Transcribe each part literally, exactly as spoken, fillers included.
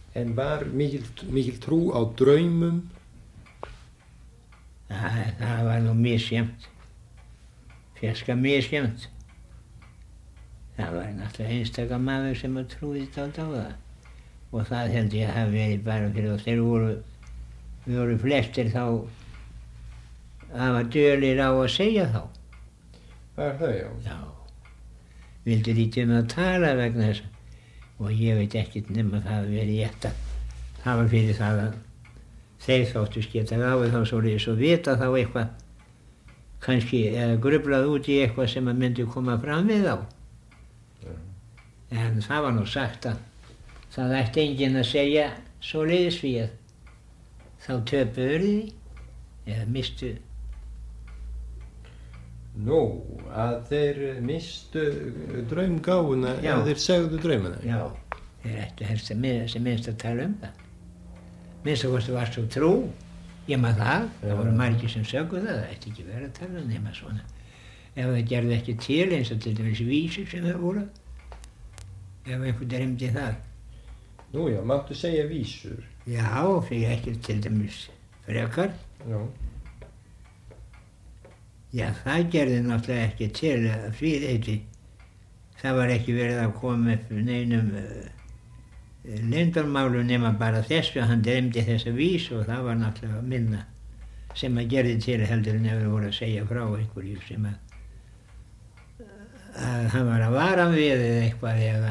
En var mikil, mikil trú á draumum? Það, það var nú misjafnt. Fjarska misjafnt. Það var náttúrulega einstaka maður sem að trúði þetta á það. Og það held ég að hafi verið bara fyrir og þeir voru, við voru flestir þá að var dölir á að segja þá. Var það, já? Já. Vildi lítið um að tala vegna þess. Og ég veit ekkert nema það hafi verið rétt að hafa fyrir það að þeir þóttust geta ráðið þá svoleiðis og vita þá eitthvað, kannski eða grublað út í eitthvað sem að myndi koma fram við þá. Ja. En það var nú sagt að það ætti enginn að segja svoleiðis því að þá töpuðu því eða mistu. Nú, að þeir mistu draumgáfuna eða þeir segðu draumuna? Já, þeir ættu helst að sem minnst að tala um það. Minnst að kostu var svo trú, ég maður það, ja. Það voru margir sem sögðu það, það ætti ekki verið að tala nema svona. Ef það gerði ekki til eins og til dæmis vísur sem það voru, ef einhvern dreymdi það. Nú já, máttu segja vísur? Já, fyrir ekki til dæmis frekar. Já. Já, það gerði náttúrulega ekki til að fríðheiti. Það var ekki verið að koma upp neinum uh, leyndarmálu nema bara þessu að hann dreymdi þessa vísu og það var náttúrulega minna sem að gerði til heldur en ef við voru að segja frá einhverju sem að, að hann var að vara við eða eitthvað eða,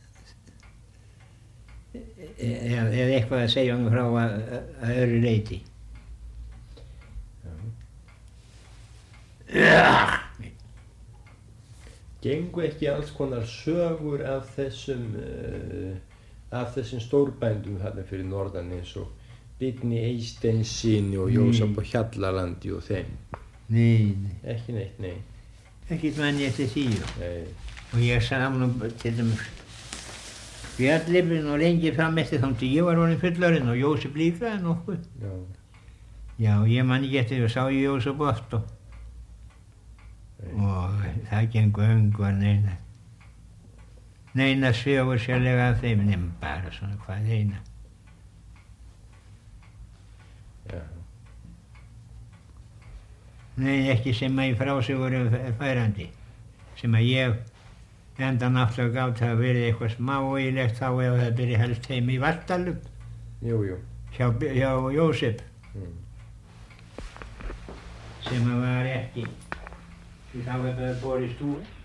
eða, eða eitthvað að segja hann frá að, að öðru leyti. Ja. Gengu ekki alls konar sögur af þessum uh, af þessum stórbændum þarna fyrir norðan eins og Birni Eysteinssyni og Jósef á Hjallalandi og þeim? Nei, nei. Ekki neitt, nei. Ekkert mann ég eftir því. Nei. Og ég sá nú til dæmis Bjarnlifin og lengi fram eftir þá til ég var orðinn fullorðinn og Jósef líka nokkuð. Já. Já, ég man ekki eftir og sá ég Jósef oft og og það gengur öngur neina neina sögur sérlega af þeim nema bara svona hvað eina. Já. Nei, ekki sem að í frásögur er færandi sem að ég enda náttúrulega gátt að verið eitthvað smáílegt þá ef það byrja helst heim í Vattalum. Jú, jú. Hjá, hjá Jósef mm. sem að var ekki því þá hefði það borist úr